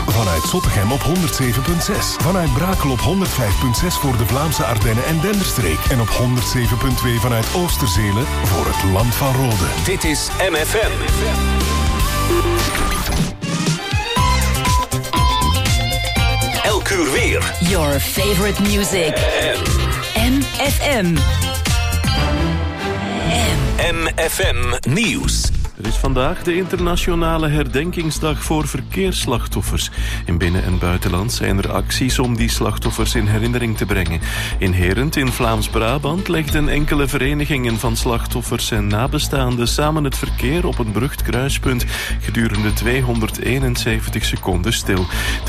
Vanuit Zottegem op 107.6. Vanuit Brakel op 105.6 voor de Vlaamse Ardennen en Denderstreek. En op 107.2 vanuit Oosterzelen voor het Land van Rode. Dit is MFM. Elk uur weer. Your favorite music. MFM. MFM Nieuws. Er is vandaag de internationale herdenkingsdag voor verkeersslachtoffers. In binnen- en buitenland zijn er acties om die slachtoffers in herinnering te brengen. In Herent in Vlaams-Brabant legden enkele verenigingen van slachtoffers en nabestaanden samen het verkeer op een berucht kruispunt gedurende 271 seconden stil.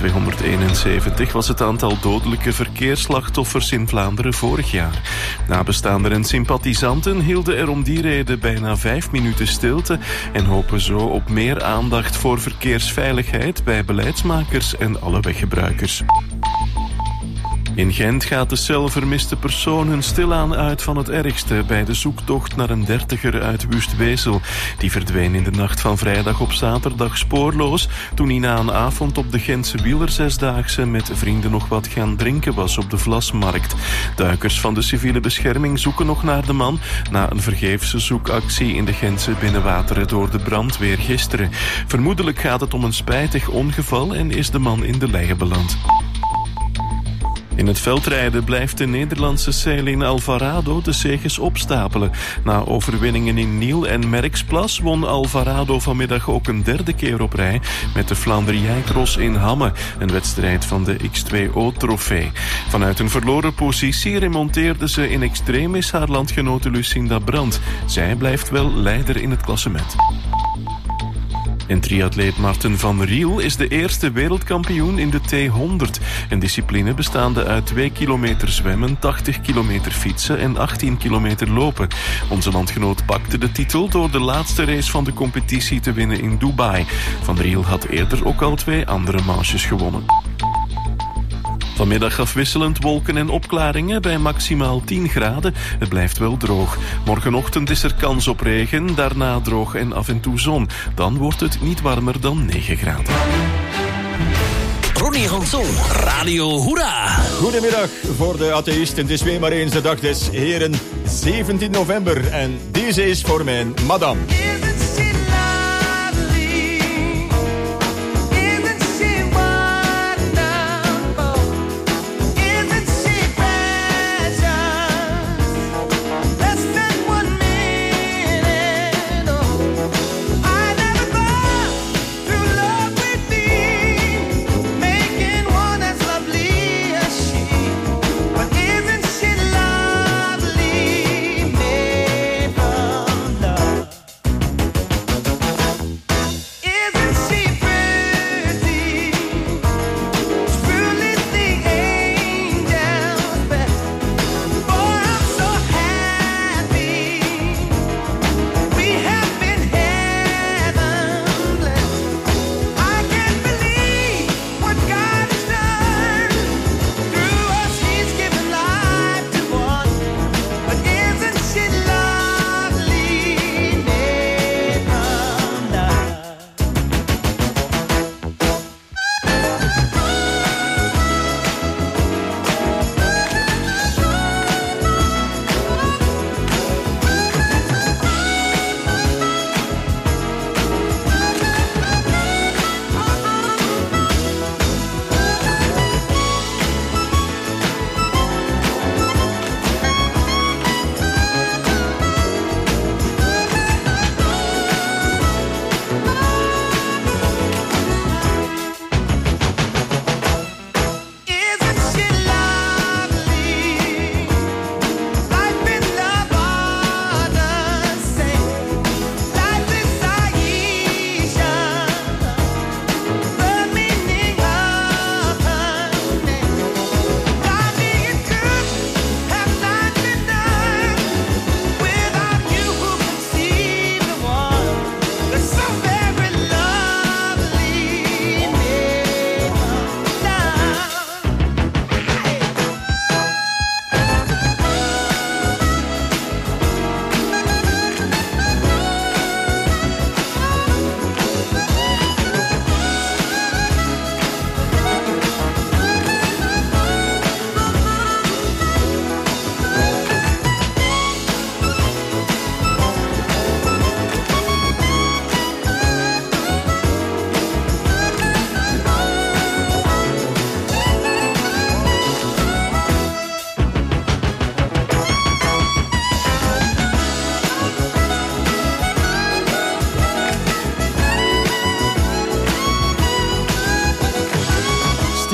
271 was het aantal dodelijke verkeersslachtoffers in Vlaanderen vorig jaar. Nabestaanden en sympathisanten hielden er om die reden bijna 5 minuten stilte en hopen zo op meer aandacht voor verkeersveiligheid bij beleidsmakers en alle weggebruikers. In Gent gaat de cel vermiste personen stilaan uit van het ergste bij de zoektocht naar een 30er uit Wustwezel. Die verdween in de nacht van vrijdag op zaterdag spoorloos toen hij na een avond op de Gentse wielerzesdaagse met vrienden nog wat gaan drinken was op de Vlasmarkt. Duikers van de civiele bescherming zoeken nog naar de man na een vergeefse zoekactie in de Gentse binnenwateren door de brandweer gisteren. Vermoedelijk gaat het om een spijtig ongeval en is de man in de leien beland. In het veldrijden blijft de Nederlandse Ceylin Alvarado de zeges opstapelen. Na overwinningen in Niel en Merksplas won Alvarado vanmiddag ook een derde keer op rij met de Flandrien Cross in Hamme, een wedstrijd van de X2O-trofee. Vanuit een verloren positie remonteerde ze in extremis haar landgenote Lucinda Brandt. Zij blijft wel leider in het klassement. En triatleet Marten van Riel is de eerste wereldkampioen in de T100. Een discipline bestaande uit 2 kilometer zwemmen, 80 kilometer fietsen en 18 kilometer lopen. Onze landgenoot pakte de titel door de laatste race van de competitie te winnen in Dubai. Van Riel had eerder ook al 2 andere manches gewonnen. Vanmiddag afwisselend wolken en opklaringen bij maximaal 10 graden. Het blijft wel droog. Morgenochtend is er kans op regen, daarna droog en af en toe zon. Dan wordt het niet warmer dan 9 graden. Ronnie Hanson, Radio Hoera. Goedemiddag voor de atheïsten. Het is weer maar eens de dag des Heren, 17 november. En deze is voor mijn madame.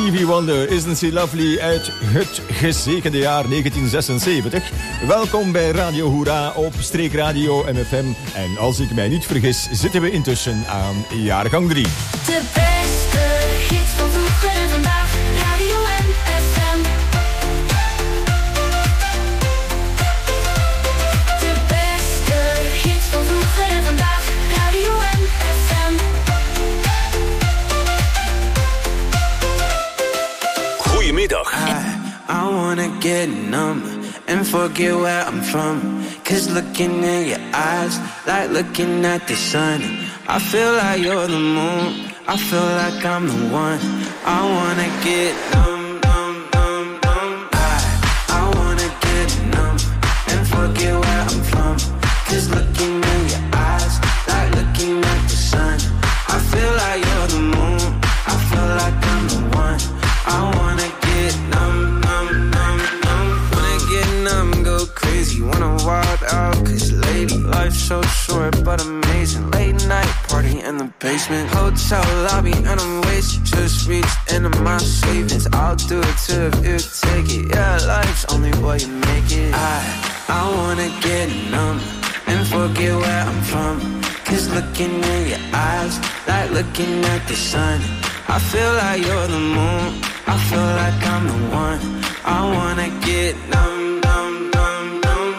Stevie Wonder, Isn't She Lovely uit het gezegende jaar 1976. Welkom bij Radio Hoera op Streekradio MFM. En als ik mij niet vergis, zitten we intussen aan jaargang 3. De beste hits van vroeger en vandaag, Radio MFM. De beste hits van vroeger en vandaag, Radio MFM. Goedemiddag. I wanna get numb and forget where I'm from. 'Cause looking in your eyes, like looking at the sun. I feel like you're the moon, I feel like I'm the one. I wanna get numb, numb, numb, numb. I wanna get numb and forget where I'm from. 'Cause looking in your eyes, like looking at the sun. I feel like you're the moon, I feel like I'm the one. I wanna get numb, numb, numb, numb. Wanna get numb, go crazy, wanna wild out. 'Cause lady, life's so short but amazing. Late night party in the basement, hotel lobby and I'm wasted. Just reached into my savings, I'll do it too if you take it. Yeah, life's only what you make it. I wanna get numb and forget where I'm from. 'Cause looking in your eyes, like looking at the sun. I feel like you're the moon, I feel like I'm the one. I wanna get numb, numb, numb, numb.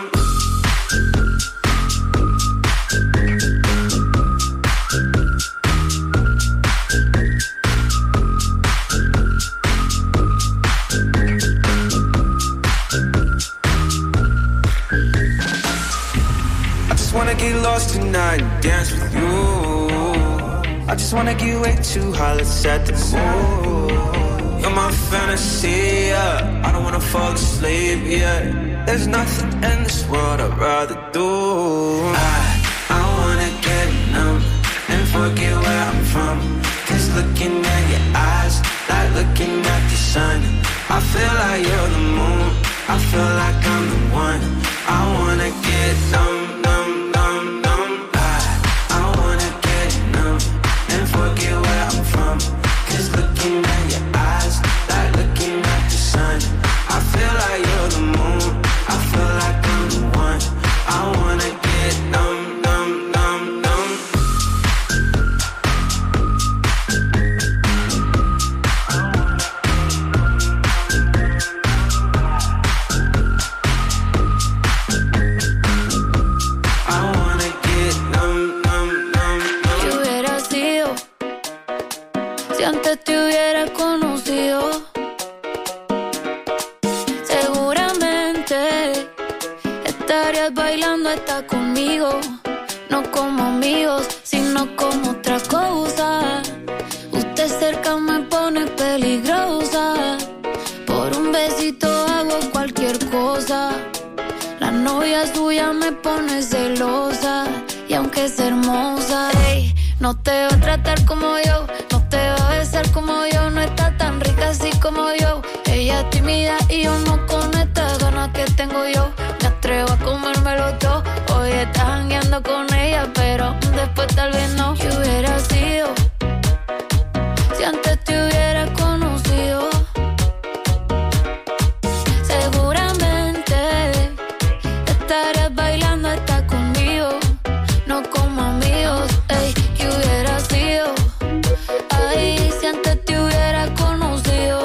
I just wanna get lost tonight and dance with you. I just wanna get way too high, let's set the mood. You're my fantasy, yeah. I don't wanna fall asleep, yeah. There's nothing in this world I'd rather do. I wanna get numb and forget where I'm from. 'Cause looking at your eyes, like looking at the sun. I feel like you're the moon, I feel like I'm the one. I wanna get numb, numb, numb, numb. I wanna get numb and forget where I'm from. 'Cause looking at your eyes, like looking at the sun. I feel like you're the moon, I feel like I'm the one. I wanna get numb, numb, numb, numb. I wanna get numb, numb, numb, numb. ¿Qué hubiera sido si antes te hubiera conocido? Seguramente estarías bailando hasta conmigo. No como amigos, sino como otra cosa. Usted cerca me pone peligrosa. Por un besito hago cualquier cosa. La novia suya me pone celosa. Y aunque es hermosa, ey, no te va a tratar como yo, no te va a besar como yo. No está tan rica así como yo. Ella es tímida y yo no con estas ganas que tengo yo. Me atrevo a comérmelo todo. Hoy estás jangueando con ella, pero después tal vez no. ¿Qué hubiera sido si antes te hubiera conocido? Seguramente estarías bailando hasta conmigo. No como amigos, ey. ¿Qué hubiera sido? Ay, si antes te hubiera conocido.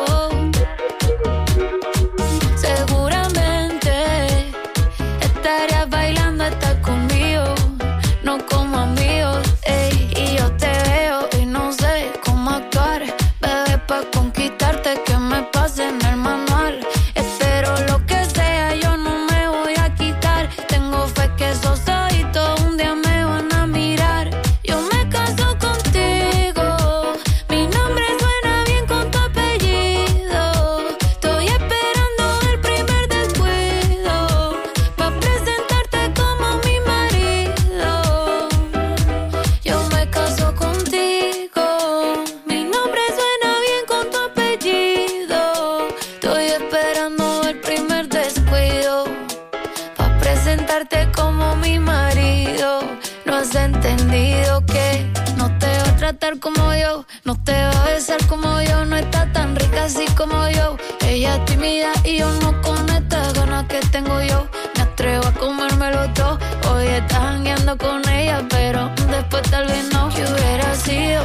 Seguramente estarías bailando hasta conmigo. No como amigos, ey. Y yo te veo y no sé cómo actuar. Bebé, pa' conquistarte que me pase en el manual. Espero lo que sea, yo no me voy a quitar. Tengo fe que esos ojitos un día me van a mirar. Yo me caso contigo, mi nombre suena bien con tu apellido. Estoy esperando el primer descuido pa' presentarte como mi marido. Yo me caso contigo, mi nombre suena bien con tu apellido. Estoy esperando el primer descuido pa' presentarte como mi marido. No has entendido que no te va a tratar como yo, no te va a besar como yo. No está tan rica así como yo. Ella es tímida y yo no con estas ganas que tengo yo. Me atrevo a comérmelo todo. Hoy estás jangueando con ella, pero después tal vez no. ¿Qué hubiera sido?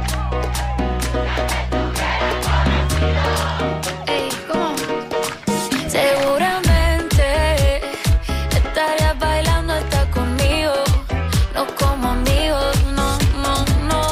Ey, ¿cómo? Seguramente estarías bailando hasta conmigo. No como amigos, no, no, no.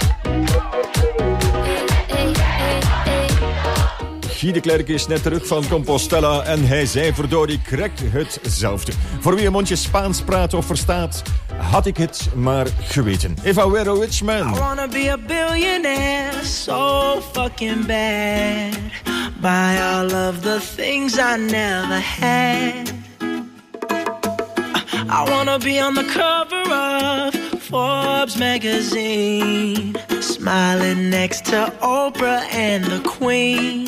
Ey, ey, ey, ey. Guy de Klerk is net terug van Compostela en hij zei verdorie correct hetzelfde. Voor wie een mondje Spaans praat of verstaat, had ik het maar geweten. If I were a rich man. I wanna be a billionaire, so fucking bad. Buy all of the things I never had. I wanna be on the cover of Forbes magazine, smiling next to Oprah and the Queen.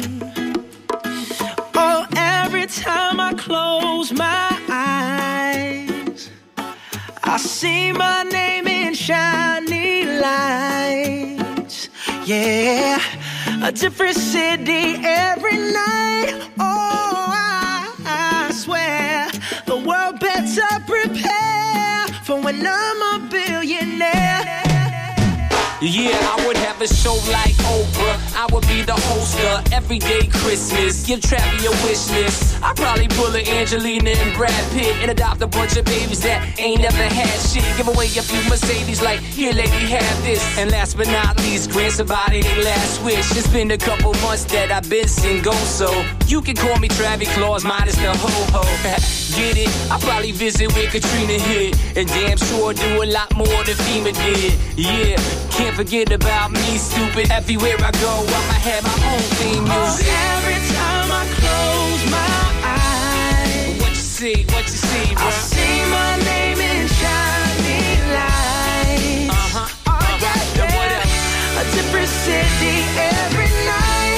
Oh, every time I close my eyes, I see my name in shiny lights. Yeah, a different city every night. Oh, I swear the world better prepare for when I'm a billionaire. Yeah, I would have a show like Oprah. I would be the host of Everyday Christmas. Give Travi a wish list. I'd probably pull a Angelina and Brad Pitt and adopt a bunch of babies that ain't never had shit. Give away a few Mercedes like, here lady, have this. And last but not least, grant somebody their last wish. It's been a couple months that I've been single, so you can call me Travis Claus minus the ho-ho. Get it? I'll probably visit where Katrina hit, and damn sure do a lot more than FEMA did. Yeah, can't forget about me, stupid. Everywhere I go, I'ma have my own theme music. Oh, every time I close my eyes, What you see, bro? I see my name in shiny lights. Oh, yeah, And what else? a different city every night.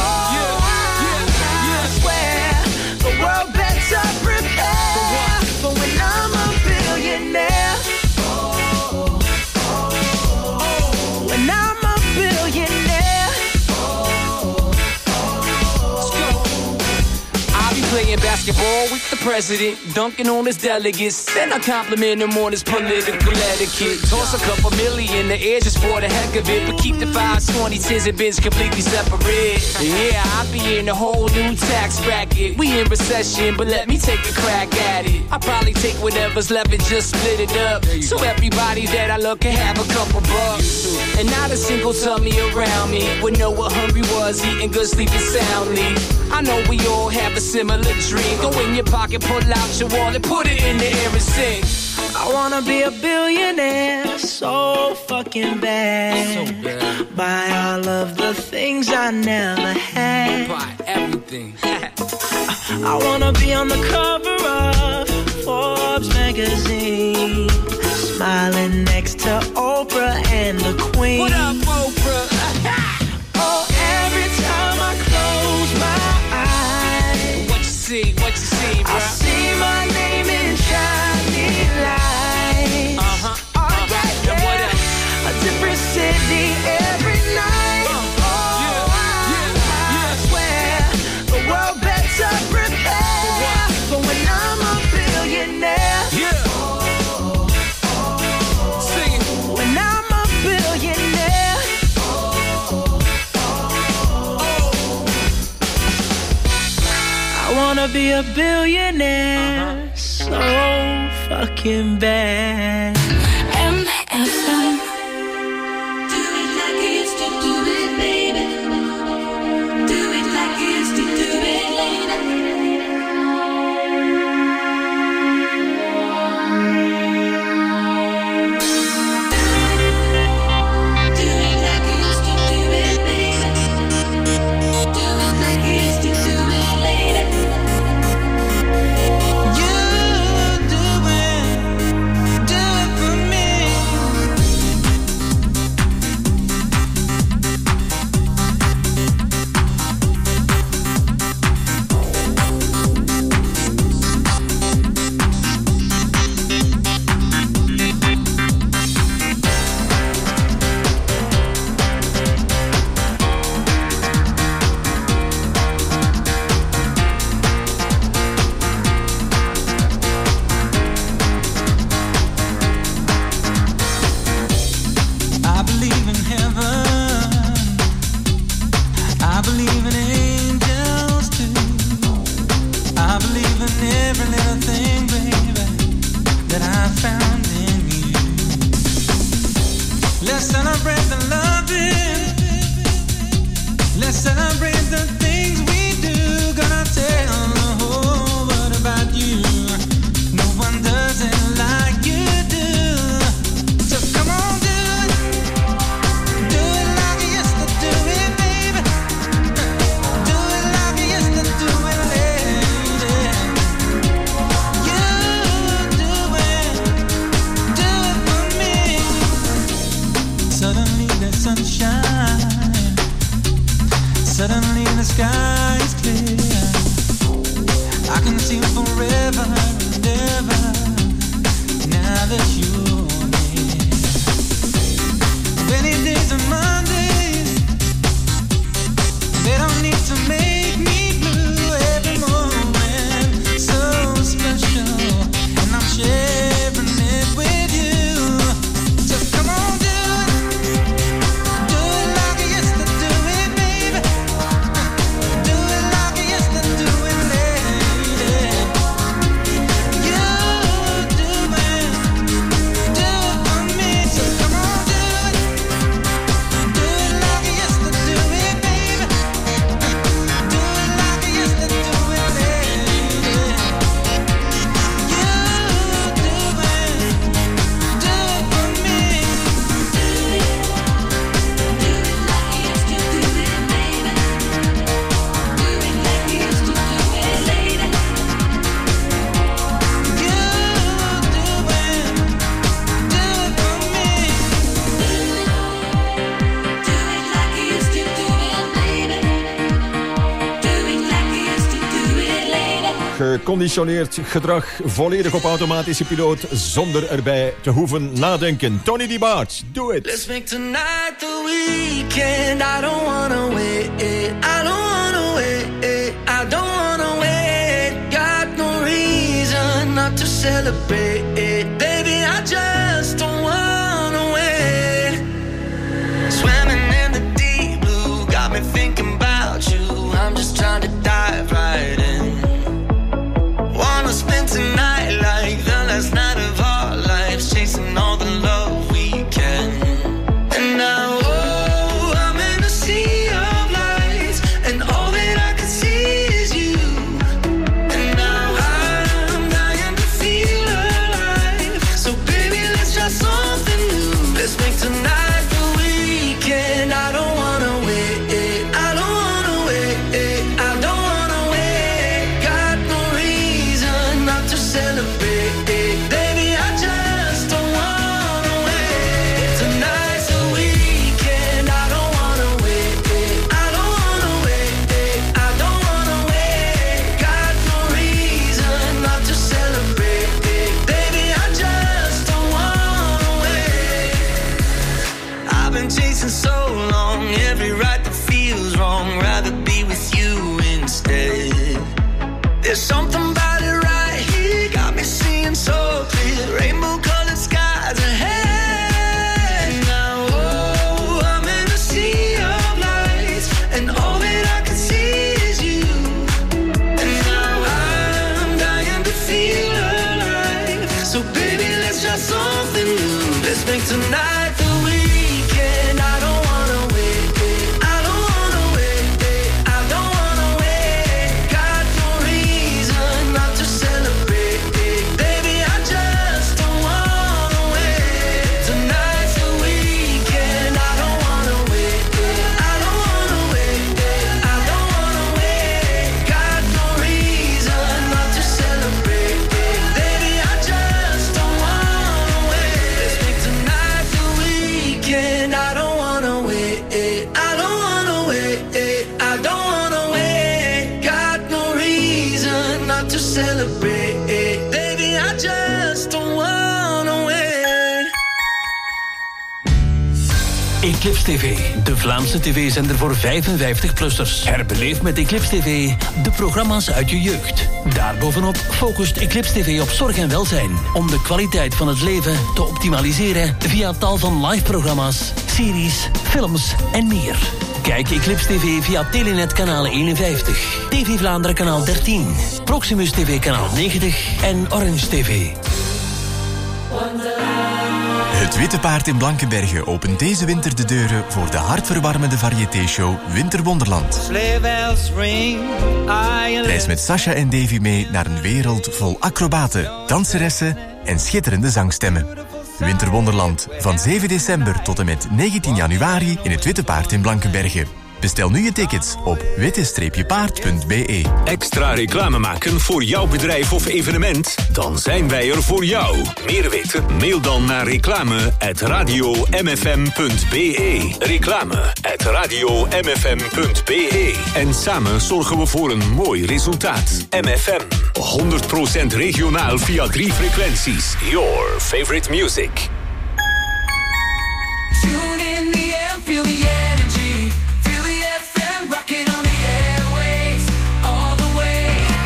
I swear the world better prepare for when I'm a billionaire. When I'm a billionaire. I'll be playing basketball with the president, dunking on his delegates. Then I compliment him on his political etiquette. Toss a couple million in the air just for the heck of it, but keep the 5s, 20s, 10s, and bins completely separate. Yeah, I'll be in a whole new tax bracket. We in recession, but let me take a crack at it. I'll probably take whatever's left and just split it up, so everybody that I love can have a couple bucks. And not a single tummy around me would know what hungry was, eating good, sleeping soundly. I know we all have a similar dream. Go in your pocket, pull out your wallet, put it in the air and sing. I wanna be a billionaire, so fucking bad. Buy all of the things I never had. Buy everything. I wanna be on the cover of Forbes magazine, smiling next to Oprah and the Queen. What up, Oprah? Oh, every time I close my eyes, What you see, bro? I see my name in shiny lights. Oh, yeah, And what else? a different city every night. I swear the world better prepare for when I'm a billionaire. Yeah. Sing it. When I'm a billionaire. I wanna be a billionaire, so fucking bad. MFM. Do it like you used to do it, baby. Do it like you used to do it, lady. Do it like you used to do it, baby. Do it like you used to do it, lady. You do it for Suddenly the sky is clear. I can see forever and ever. Now that you're near. Rainy days and Mondays, they don't need to make me blue. Every moment so special, and I'm sharing it with you. So come on, do it like I used to do it, baby. Do it like I used to do it, lady. You do it for me. So come on, do it like I used to do it, baby. Do it like I used to do it, lady. You do it for me. Geconditioneerd gedrag, volledig op automatische piloot, zonder erbij te hoeven nadenken. Tony D. Barts, do it! Let's make tonight the weekend. I don't wanna wait. I don't wanna wait. I don't wanna wait. Got no reason not to celebrate. Baby, I just don't wanna wait. Swimming in the deep blue got me thinking about you. I'm just trying to dive right in. Wanna spend tonight like the last night of our lives, chasing all the love we can. And now, oh, I'm in a sea of lights, and all that I can see is you. And now I'm dying to feel alive. So baby, let's try something new. Let's make tonight the weekend. I don't wanna wait. I don't wanna wait. I don't wanna wait. Got no reason not to celebrate. Baby, I just don't wanna wait. Tonight's the weekend. I don't wanna wait. I don't wanna wait. I don't wanna wait. Got no reason not to celebrate. Baby, I just don't wanna wait. I've been chasing so long, every right that feels wrong. Rather be with you instead. There's something about it right here, got me seeing so clear. Rainbow-colored skies ahead. Now, oh, I'm in a sea of lights, and all that I can see is you. And now I'm dying to feel alive. So baby, let's try something new. Let's make tonight the weekend. I don't wanna wait. I don't wanna wait. I don't wanna wait. Got no reason not to celebrate. Baby, I just don't wanna wait. Tonight's the weekend. I don't wanna wait. I don't wanna wait. I don't wanna wait. Got no reason not to celebrate. Baby, I just don't wanna wait. Let's make tonight the weekend. I don't wanna wait. I don't wanna wait. I don't wanna wait. Got no reason not to celebrate. Baby, I just don't wanna wait. Eclipse TV, de Vlaamse tv-zender voor 55-plussers. Herbeleef met Eclipse TV de programma's uit je jeugd. Daarbovenop focust Eclipse TV op zorg en welzijn, om de kwaliteit van het leven te optimaliseren via tal van live-programma's, series, films en meer. Kijk Eclipse TV via Telenet kanaal 51, TV Vlaanderen kanaal 13, Proximus TV kanaal 90 en Orange TV. Het Witte Paard in Blankenberge opent deze winter de deuren voor de hartverwarmende variété-show Winterwonderland. Reis met Sasha en Davy mee naar een wereld vol acrobaten, danseressen en schitterende zangstemmen. Winterwonderland van 7 december tot en met 19 januari in het Witte Paard in Blankenberge. Bestel nu je tickets op witte-paard.be. Extra reclame maken voor jouw bedrijf of evenement? Dan zijn wij er voor jou. Meer weten? Mail dan naar reclame@radiomfm.be. Reclame@radiomfm.be. En samen zorgen we voor een mooi resultaat. MFM. 100% regionaal via 3 frequenties. Your favorite music. Tune in the air, feel the energy. Feel the FM rocking on the airwaves all the way.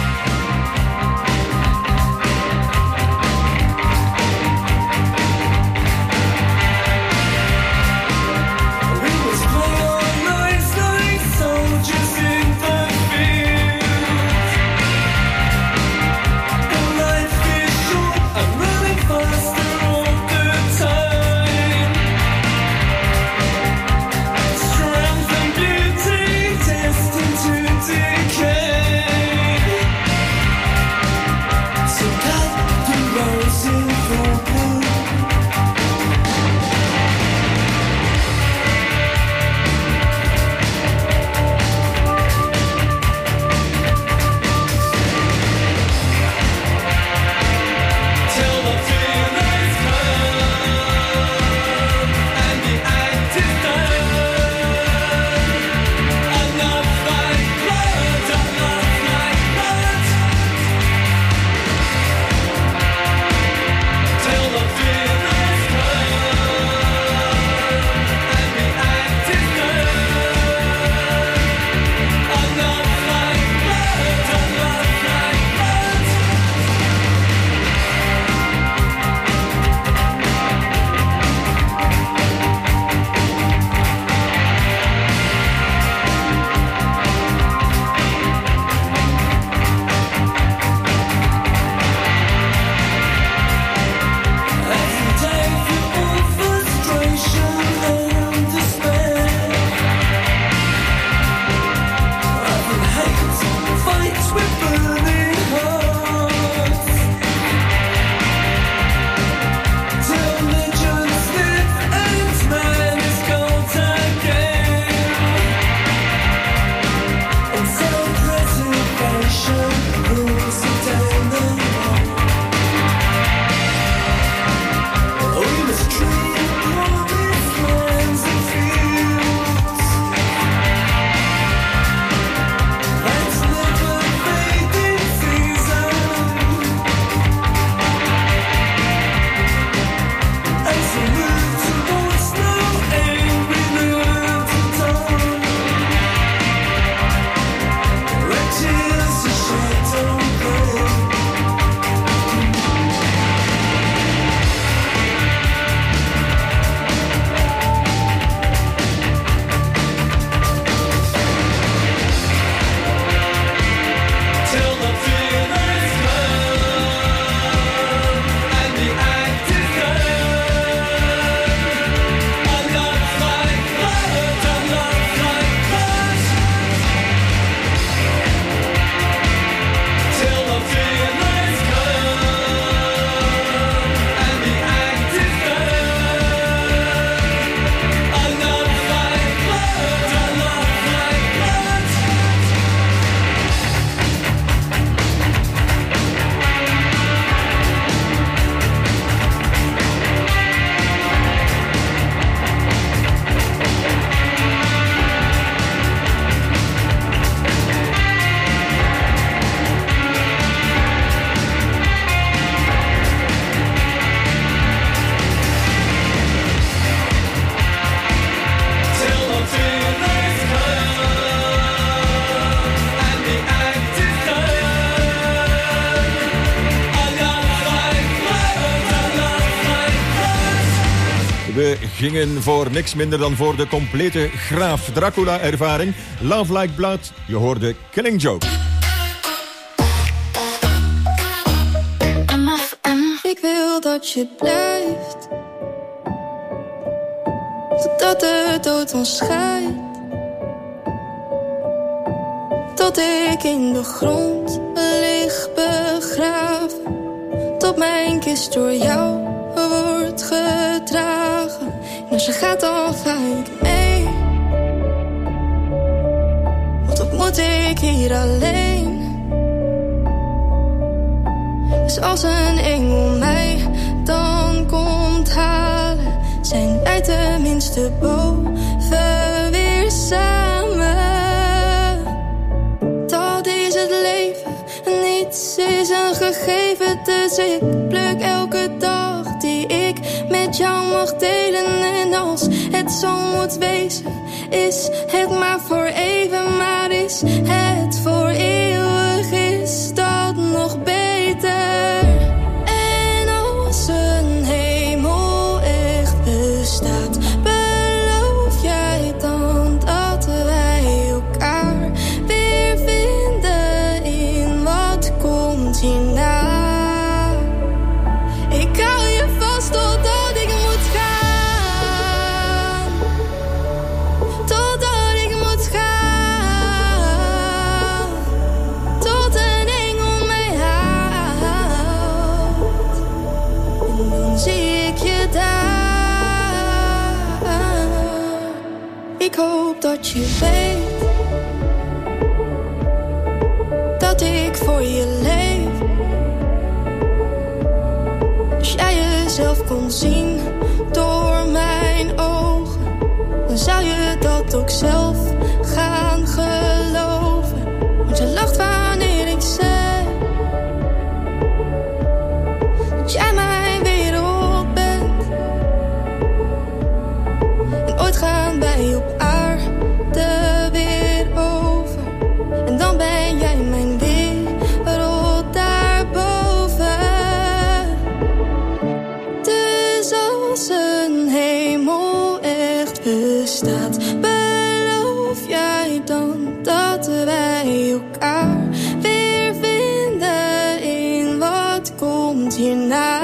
We was born all night like soldiers in the field. And life is short, I'm running faster all the time. Strength and beauty destined to decay. So cut the rose in full bloom. Till the feelings come and the act is done. Enough like blood, enough like blood. Till the feelings come and the act is done. Enough like blood, enough like blood. Every day feel all frustration and despair. Love and hate fights with burning hearts. Till legends live and man is gone again. And self-preservation rules it down the road. We must treat promised lands and fields as never fading season. As we move towards no end, we learn to dawn. Where tears are shed don't break. Till the feelings come and the act is done. Enough like blood, enough like blood. Till the feelings come and the act is done. Enough like blood, enough like blood. Till the feelings come and the act is done. Enough like blood, enough like blood. We gingen voor niks minder dan voor de complete Graaf Dracula-ervaring. Love Like Blood, je hoorde Killing Joke. Ik wil dat je blijft, totdat de dood ons scheidt. Tot ik in de grond lig begraven, tot mijn kist door jou wordt gedragen. En als je gaat dan ga ik mee. zit ik hier alleen. Dus als een engel mij dan komt halen, zijn wij tenminste boven weer samen. Dat is het leven, niets is een gegeven. Dus ik pluk elke dag die ik met jou mag delen. En als het zo moet wezen, is het maar voor even. Maar is het voor eeuwig, is dat nog beter. En als een hemel echt bestaat, beloof jij dan dat wij elkaar weer vinden in wat komt hierna? Ik hou je vast totdat ik moet gaan. Totdat ik moet gaan. Tot een engel mij haalt. En dan zie ik je daar. Ik hoop dat je weet dat ik voor je leef. Als jij jezelf kon zien door mijn ogen, dan zou je dat ook zelf gaan geloven. Want je lacht wanneer ik zeg dat jij mijn wereld bent. En ooit gaan wij op aarde weer over. En dan ben jij mijn wereld daarboven. Dus als een hemel echt bestaat, beloof jij dan dat wij elkaar weer vinden in wat komt hierna?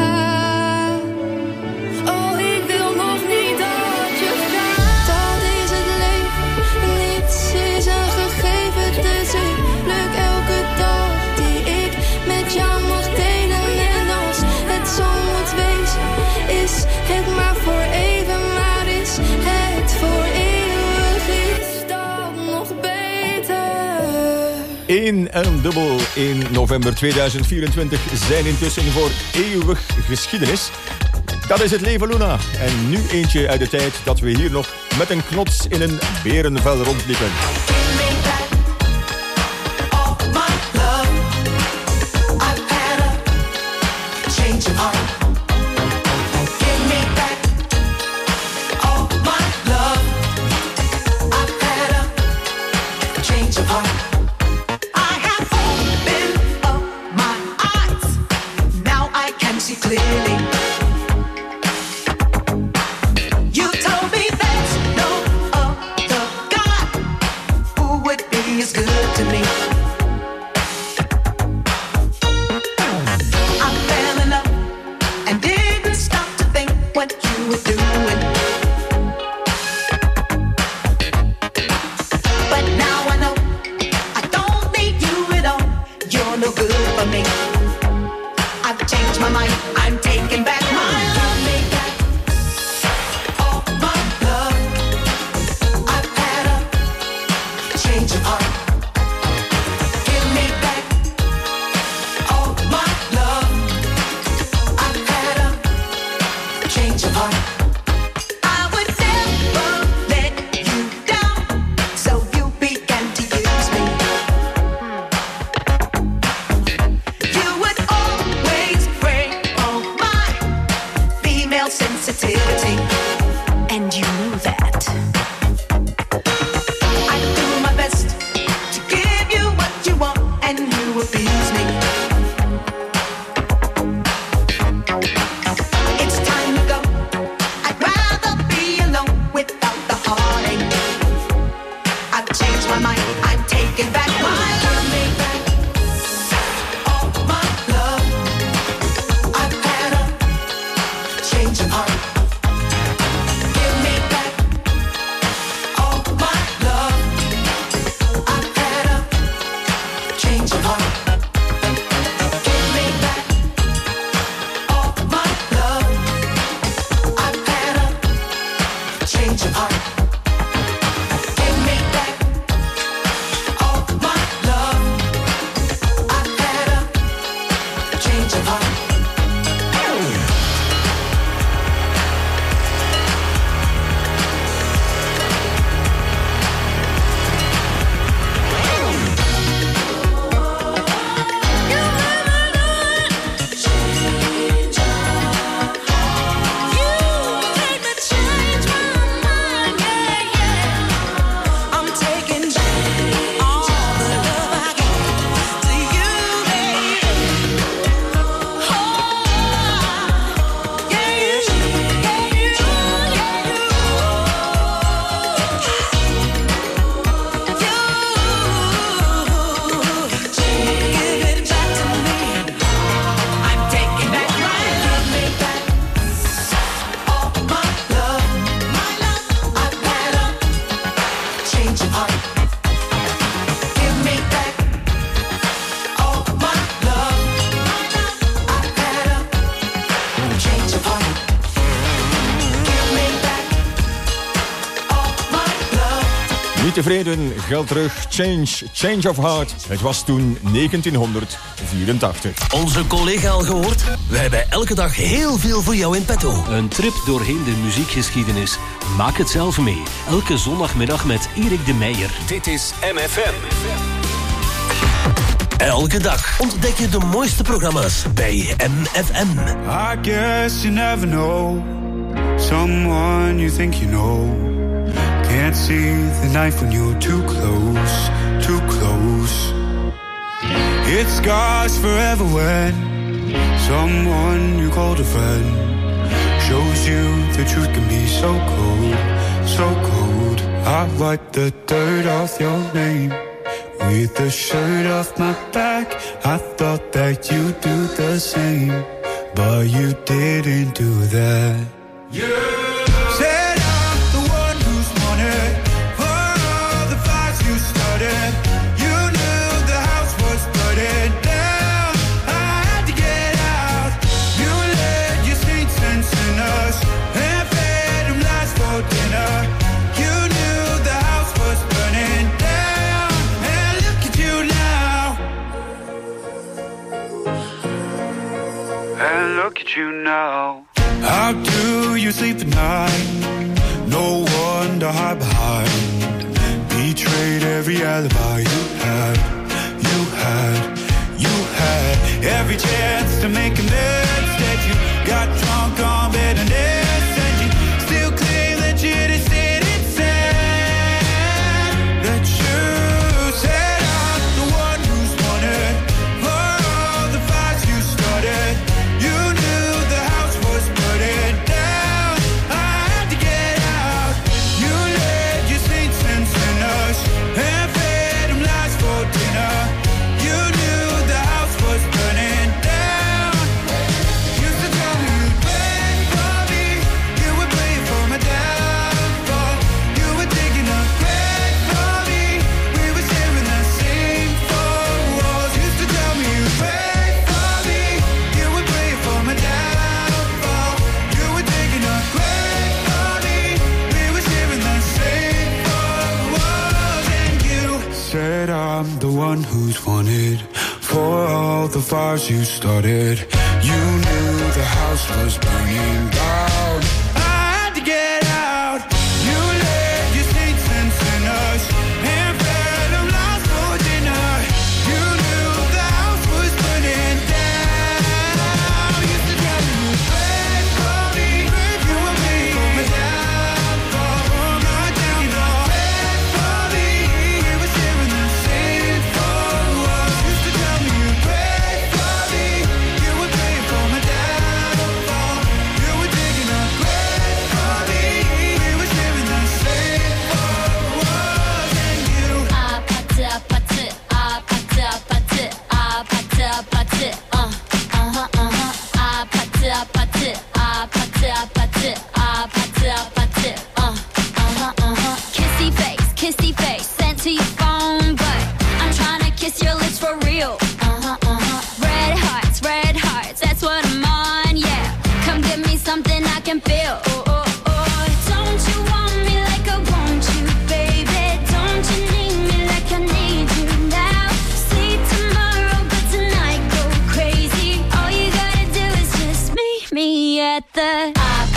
Oh, ik wil nog niet dat je gaat. Dat is het leven, niets is een gegeven. Dus ik pluk elke dag die ik met jou mag delen. En als het zo moet wezen, is het maar voor even. Maar is het voor eeuwig, is dat nog beter? 1 en dubbel in november 2024 zijn intussen voor eeuwig geschiedenis. Dat is het leven, Luna. En nu eentje uit de tijd dat we hier nog met een knots in een berenvel rondliepen. Clearly, you told me there's no other God who would be as good to me. I fell in love and didn't stop to think what you were doing. But now I know I don't need you at all. You're no good for me. I've changed my mind. I'm taking back my love. All my love. I've had a change of heart. Give me back all my love. I've had a change of heart. I would never let you down, so you began to use me. You would always break all my female sensitivity, and you knew that. I do my best Niet tevreden, geld terug, change of heart. Het was toen 1984. Onze collega al gehoord? We hebben elke dag heel veel voor jou in petto. Een trip doorheen de muziekgeschiedenis. Maak het zelf mee. Elke zondagmiddag met Erik de Meijer. Dit is MFM. Elke dag ontdek je de mooiste programma's bij MFM. I guess you never know someone you think you know. Can't see the knife when you're too close, too close. It scars forever when someone you called a friend shows you the truth can be so cold, so cold. I wipe the dirt off your name with the shirt off my back. I thought that you'd do the same, but you didn't do that. Said I'm the one who's wanted for all the fights you started. You knew the house was burning down. I had to get out. You led your saints and sinners and fed them lies for dinner. You knew the house was burning down. And look at you now. And look at you now. How do you sleep at night? No one to hide behind. Betrayed every alibi you had. Every chance to make amends. Instead you got drunk on bitterness. And you still claim that you just didn't say that you said I'm the one who's wanted for all the fights you started. You knew the house was burning down. I had to get out. You led your saints and sinners and fed them lies for dinner. You knew the house was burning down. Used to tell me you'd pray for me. You would pray for my downfall. You were digging a grave for me. We were sharing the same four walls. Used to tell me you'd pray for me. You would pray for my downfall. You were digging a grave for me. We were sharing the same four walls. And you said I'm the one who's wanted for all the fires you started. You knew the house was burning down. I had to get out. You led your saints and sinners and fed them lies for dinner. You knew the house was burning down. Used to tell me you'd pray for me. You would pray for my downfall. My downfall. Pray for me. We were sharing the same four walls. Used to tell me you'd pray for me. You would pray for my downfall. You were digging a grave for me. We were sharing the same four walls. And you Kissy face, sent to your phone, but I'm trying to kiss your lips for real. Red hearts, that's what I'm on, yeah. Come give me something I can feel. Don't you want me like I want you, baby? Don't you need me like I need you now? See tomorrow, but tonight go crazy. All you gotta do is just meet me at the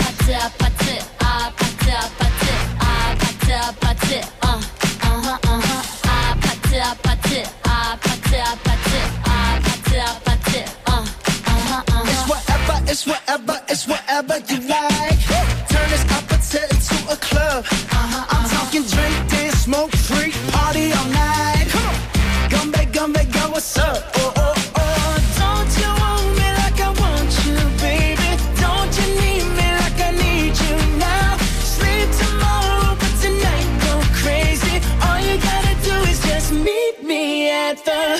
It's whatever you like. Turn this opposite into a club. I'm talking drink, dance, smoke, freak, party all night. Come back, go, what's up? Don't you want me like I want you, baby? Don't you need me like I need you now? Sleep tomorrow, but tonight go crazy. All you gotta do is just meet me at the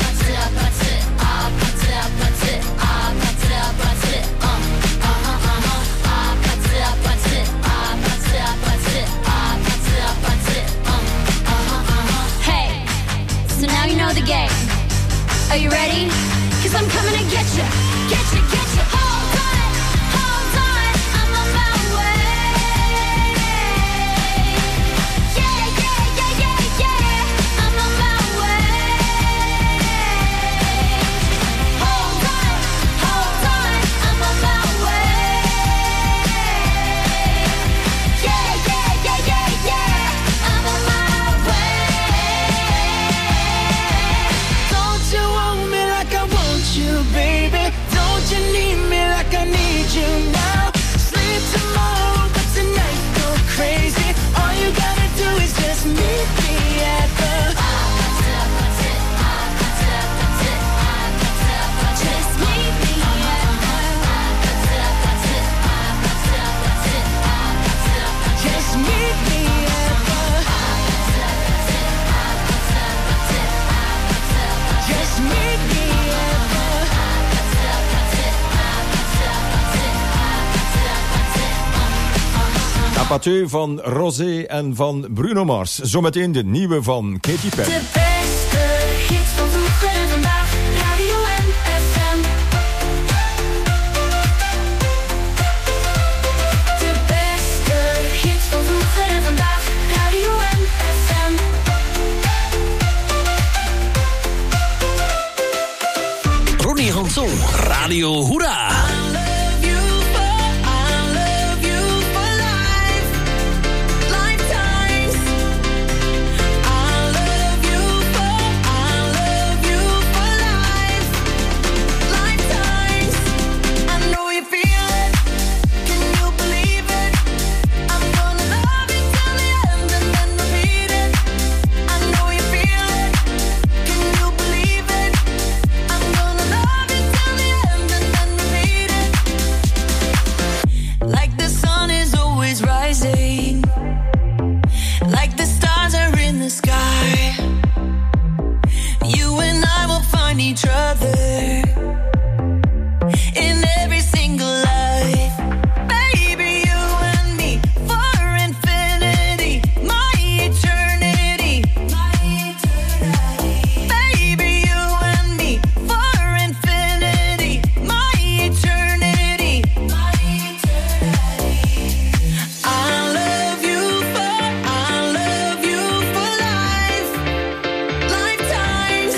the game. Are you ready? 'Cause I'm coming to get you. Hold on, I'm on my way. Yeah. Pateu van Rosé en van Bruno Mars. Zometeen de nieuwe van Katy Perry. De beste hits van vroeger en vandaag. Radio FM. De beste hits van vroeger en vandaag. Radio FM. Ronnie Hanson, Radio Hoera. Each other in every single life, baby, you and me for infinity, my eternity, baby, you and me for infinity, my eternity, I love you for life, lifetimes.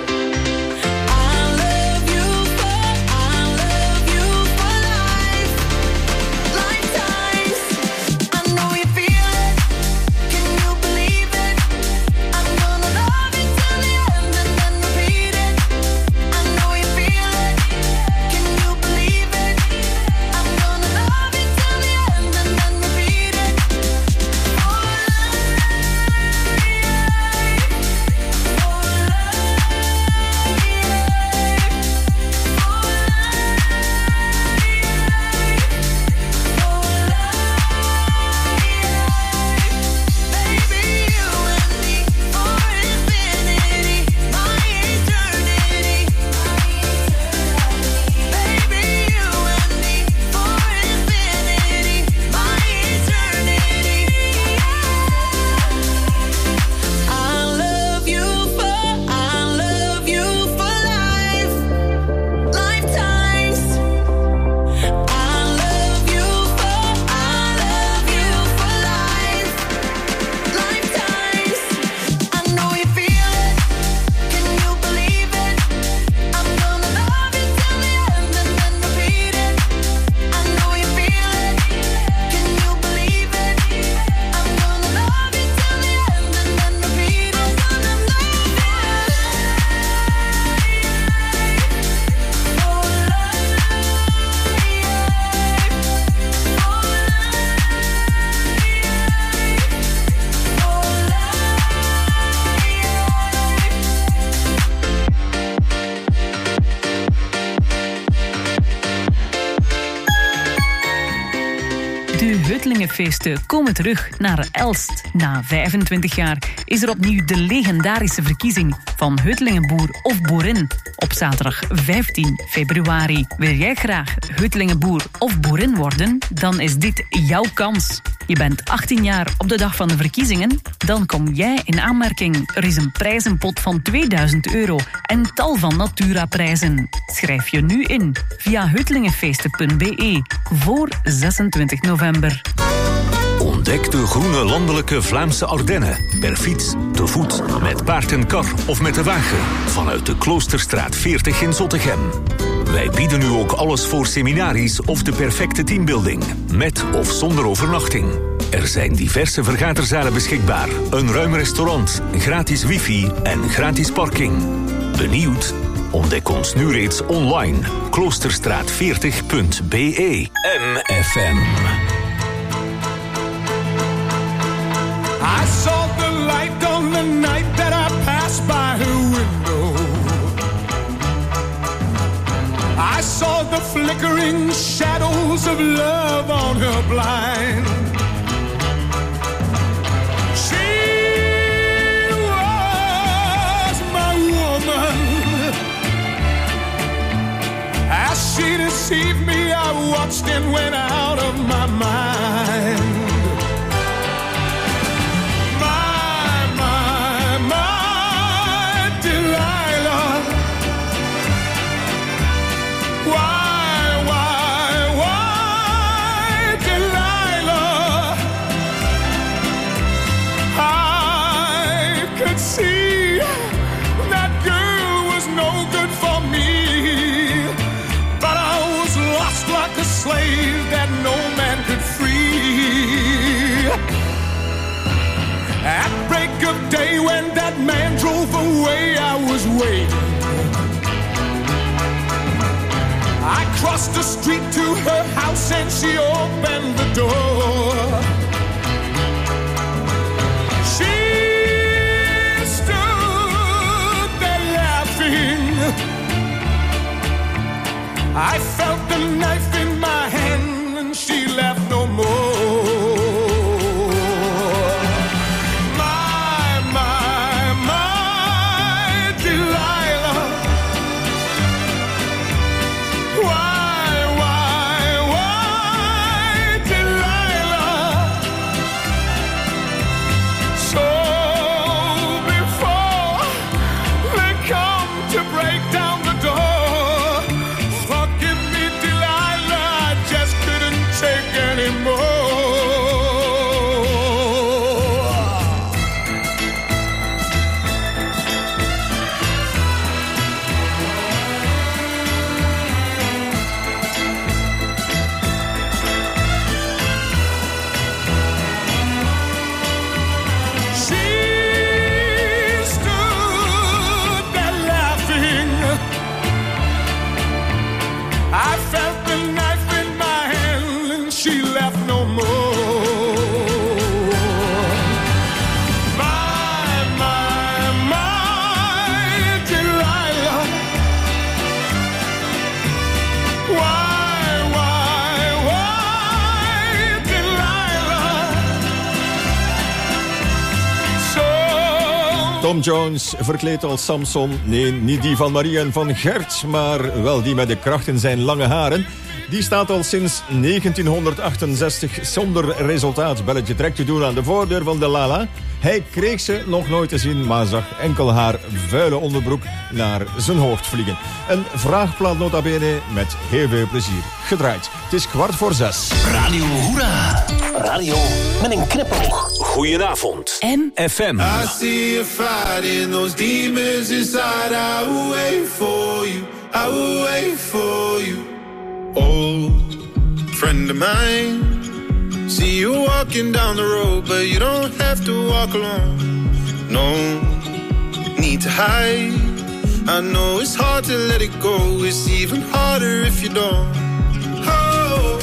De Heutelingenfeesten komen terug naar Elst. Na 25 jaar is er opnieuw de legendarische verkiezing van Heutelingenboer of boerin op zaterdag 15 februari. Wil jij graag Heutelingenboer of boerin worden? Dan is dit jouw kans. Je bent 18 jaar op de dag van de verkiezingen? Dan kom jij in aanmerking. Er is een prijzenpot van €2000 en tal van Natura-prijzen. Schrijf je nu in via heutelingenfeesten.be voor 26 november. Ontdek de groene landelijke Vlaamse Ardennen. Per fiets, te voet, met paard en kar of met de wagen. Vanuit de Kloosterstraat 40 in Zottegem. Wij bieden nu ook alles voor seminaries of de perfecte teambuilding. Met of zonder overnachting. Er zijn diverse vergaderzalen beschikbaar. Een ruim restaurant, gratis wifi en gratis parking. Benieuwd? Ontdek ons nu reeds online. Kloosterstraat40.be. MFM. I saw the light on the night that I passed by her window. I saw the flickering shadows of love on her blind. She was my woman. As she deceived me, I watched and went out of my mind. no good for me. But I was lost like a slave that no man could free. At break of day when that man drove away, I was waiting. I crossed the street to her house and she opened the door. She stood there laughing. I felt the knife in my hand and she laughed no more. Tom Jones, verkleed als Samson. Nee, niet die van Marie en van Gert, maar wel die met de kracht in zijn lange haren. Die staat al sinds 1968 zonder resultaat belletje trek te doen aan de voordeur van de Lala. Hij kreeg ze nog nooit te zien, maar zag enkel haar vuile onderbroek naar zijn hoofd vliegen. Een vraagplaat nota bene met heel veel plezier. Gedraaid. Het is 5:15. Radio Hoera. Radio met een knipoog. Goedenavond. FM. I see a fight in those demons inside. I will wait for you. I will wait for you. Old friend of mine. See you walking down the road, but you don't have to walk alone. No need to hide. I know it's hard to let it go. It's even harder if you don't. Oh,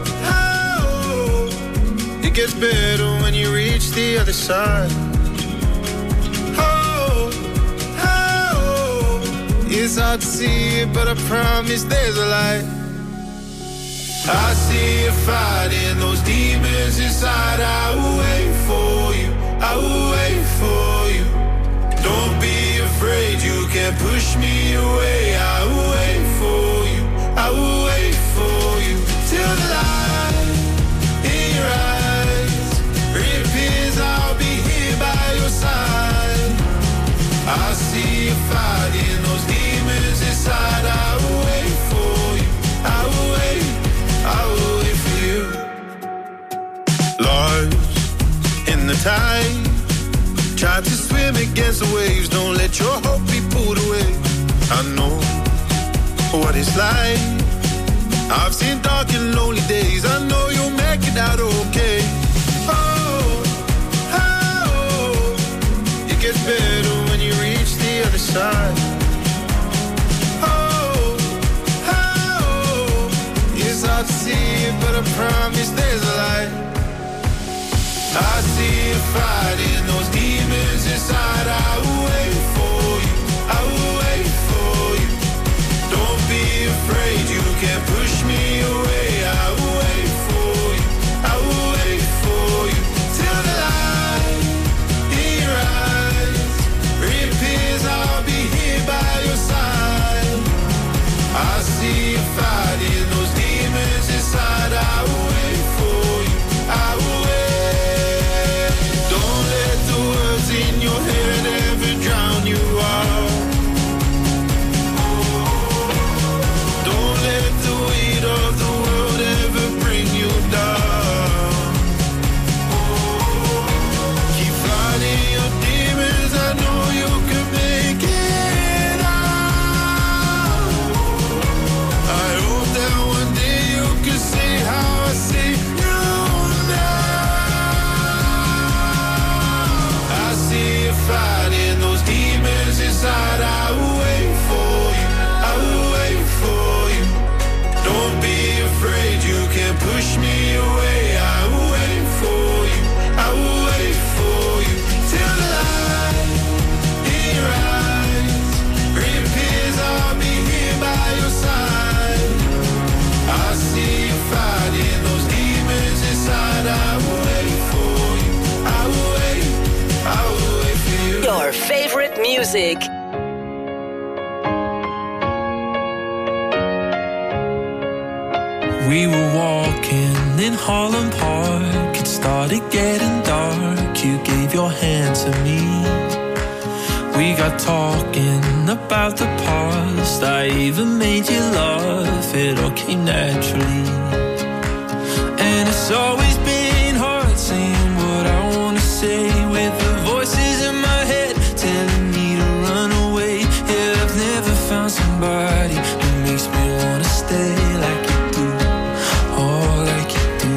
oh, it gets better when you reach the other side. Oh, oh, it's hard to see it, but I promise there's a light. I see you fighting those demons inside. I will wait for you. I will wait for you. Don't be afraid, you can't push me away. I will wait for you. I will wait for you till the light in your eyes reappears. I'll be here by your side. I see you fighting those demons inside. I will wait for you. I will wait. I will wait for you. Lost in the tide, try to swim against the waves. Don't let your hope be pulled away. I know what it's like. I've seen dark and lonely days. I know you'll make it out okay. Oh, oh, it gets better when you reach the other side. It's hard to see it, but I promise there's a light. I see you fighting those demons inside. I will wait for you. I will wait for you. Don't be afraid, you can't push me away. I will wait for you. I will wait for you till the light in your eyes reappears. I'll be here by your side. I see you fighting those demons inside. I will wait for you. I will wait. Don't let favorite music. We were walking in Holland Park. It started getting dark. You gave your hand to me. We got talking about the past. I even made you laugh. It all came naturally. And it's always been hard saying what I want to say, with the voices in my head telling me to run away. Yeah, I've never found somebody who makes me want to stay like you do. Oh, like you do.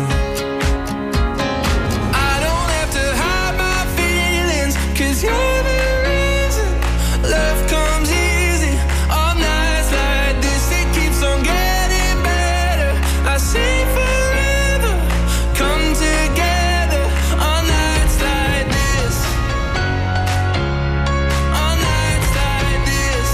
I don't have to hide my feelings, 'cause you're the reason love comes easy. On nights like this, it keeps on getting better. I see forever come together. On nights like this. On nights like this.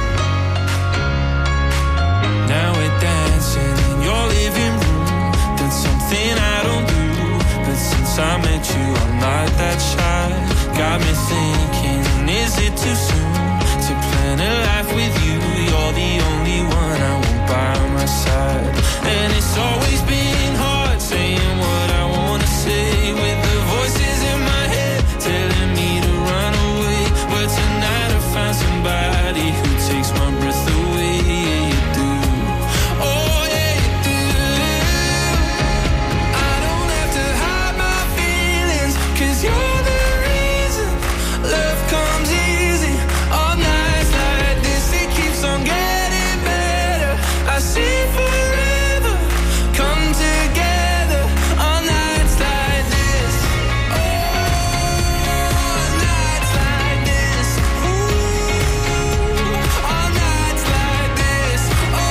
Now we're dancing in your living room. That's something I don't do. But since I met you, I'm not that shy. Got me thinking, is it too soon to plan a life with you? You're the only one I want by my side. And it's always been hard saying what I wanna say, with the voices in my head telling me to run away. But tonight I found somebody who takes my breath away. Yeah, you do. Oh, yeah, you do. I don't have to hide my feelings, 'cause you're the reason love comes easy. On nights like this, it keeps on getting better. I see forever come together. On nights like this. Oh, nights like this. Ooh, on nights like this. Oh,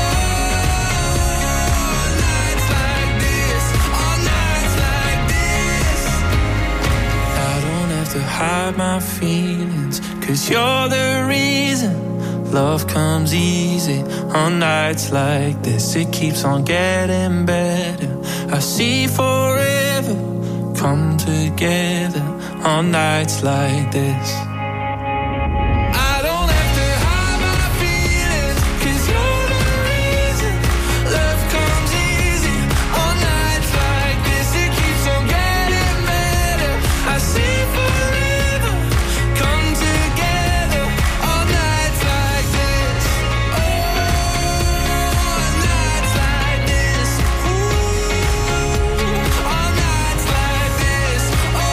nights like this. On nights like this. I don't have to hide my feelings, 'cause you're the reason love comes easy. On nights like this, it keeps on getting better. I see forever come together. On nights like this. I don't have to hide my feelings, 'cause you're the reason love comes easy. On nights like this, it keeps on getting better. I see forever come together. On nights like this. Oh, nights like this. Ooh, on nights like this. Oh,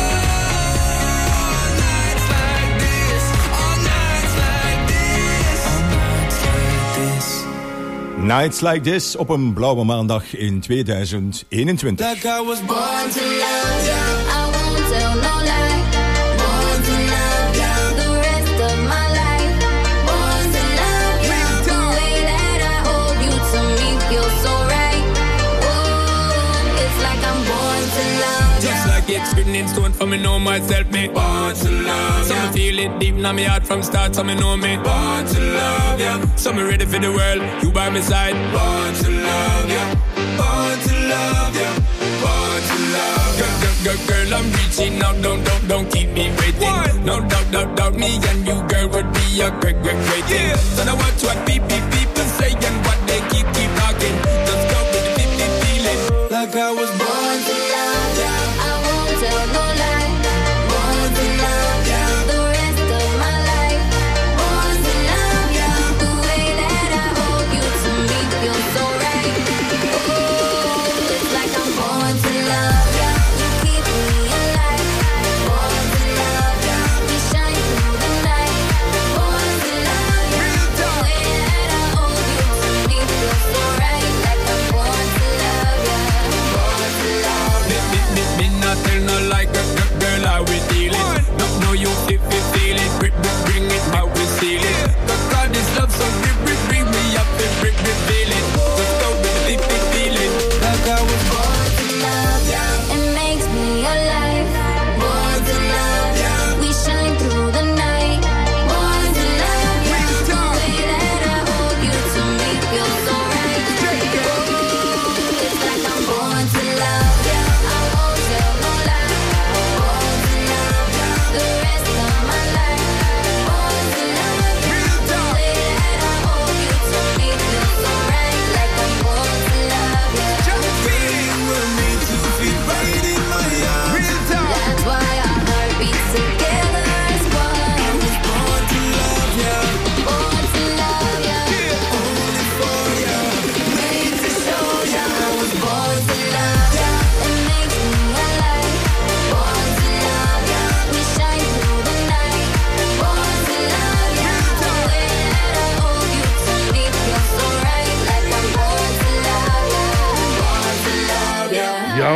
nights like this. On nights like this. On nights like this. Nights Like This op een blauwe maandag in 2021. Like I was born to love I won't tell no lie. Born to love you the rest of my life. Born to love you. The way that I hold you to me feels so right. Whoa, it's like I'm born to love you. Just like it's written in stone for me know myself, me born to love ya. So me feel it deep in my heart from start, so me know me born to love ya. So me ready for the world, you by my side. Born to love ya, born to love ya, born to love ya. Girl, I'm reaching out, don't keep me waiting. What? No doubt, me and you, girl, would be a great thing. Yeah. So now watch what people say and what they keep talking. Just go with the feeling. like I was born to love ya. I won't tell no lie. Born to love ya the rest of my life. Born to love ya. The way that I hold you to me feels so right. Ooh, it's like I'm born to love ya. You keep me alive. Born to love ya. We shine through the night. Born to love ya. The way that I hold you to me feels so right. Like I'm born to love ya. Born to love ya.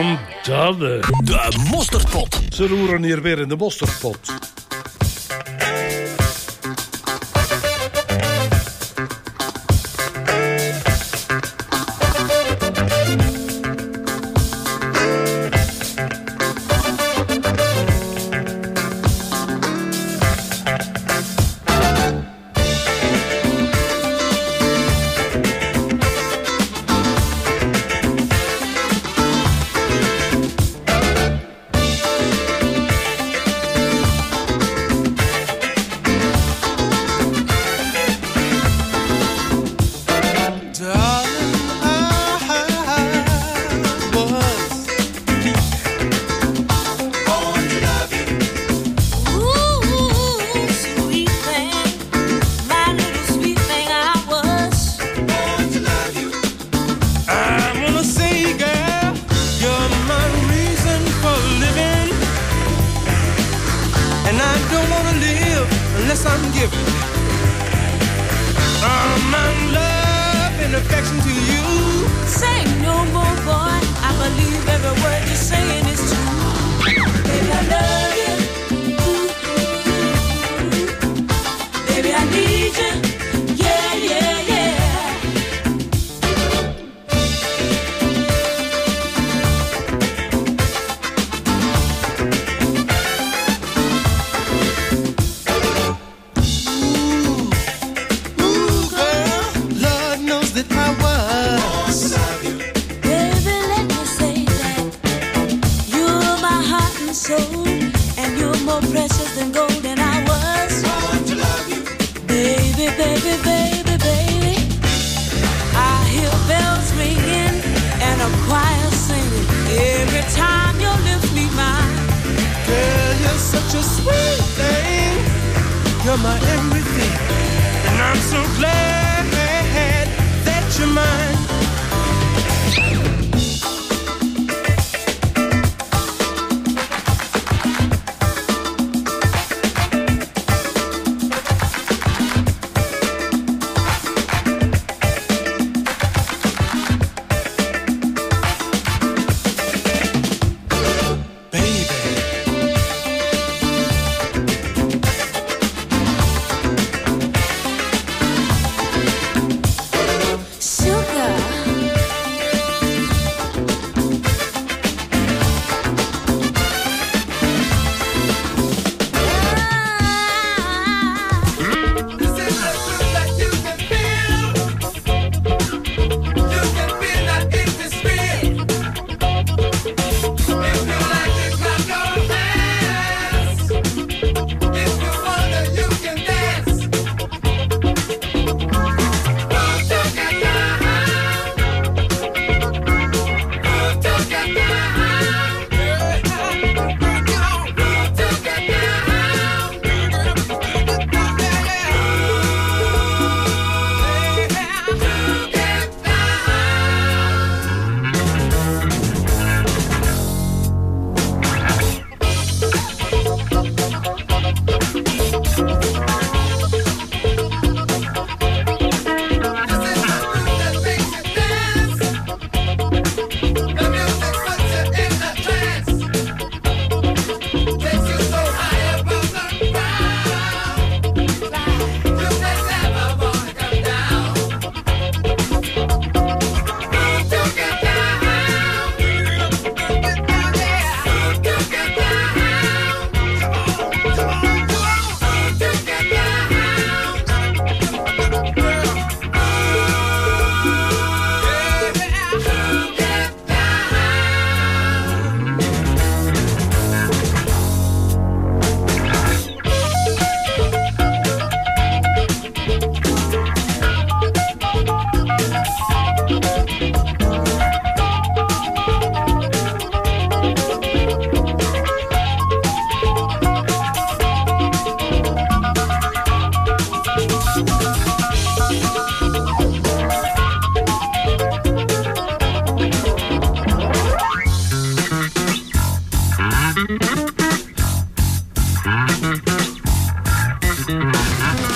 Van Dadde. De mosterdpot. Ze roeren hier weer in de mosterdpot. You're my everything, and I'm so glad that you're mine.